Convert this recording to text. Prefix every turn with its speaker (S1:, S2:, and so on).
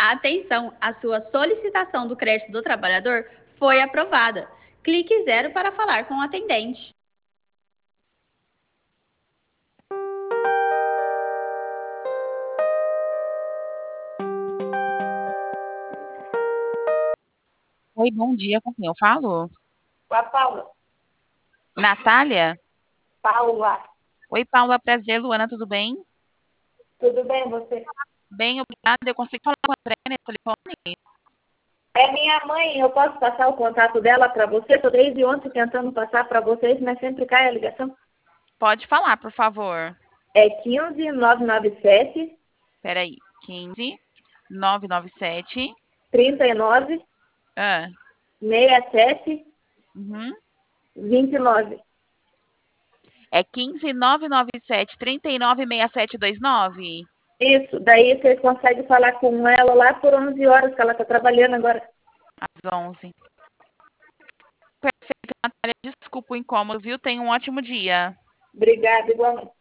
S1: Atenção, a sua solicitação do crédito do trabalhador foi aprovada. Clique 0 para falar com o atendente.
S2: Oi, bom dia, com quem eu falo?
S3: Com a Paula.
S2: Natália?
S3: Paula,
S2: Oi, Paula, prazer, Luana, tudo bem?
S3: tudo bem você?
S2: Bem, obrigada. Eu consigo falar com a André nesse telefone?
S3: É minha mãe, eu posso passar o contato dela para você? Estou desde ontem tentando passar para vocês, mas sempre cai a ligação.
S2: Pode falar, por favor.
S3: É 15 997
S2: Peraí, 15 997.
S3: 39
S2: Ah,
S3: 67
S2: uhum.
S3: 29.
S2: É 15 997 39 6729.
S3: Isso, daí vocês conseguem falar com ela lá por 11 horas que ela está trabalhando agora.
S2: Às 11. Perfeito, Natália. Desculpa o incômodo, viu? Tenha um ótimo dia.
S3: Obrigada, igualmente.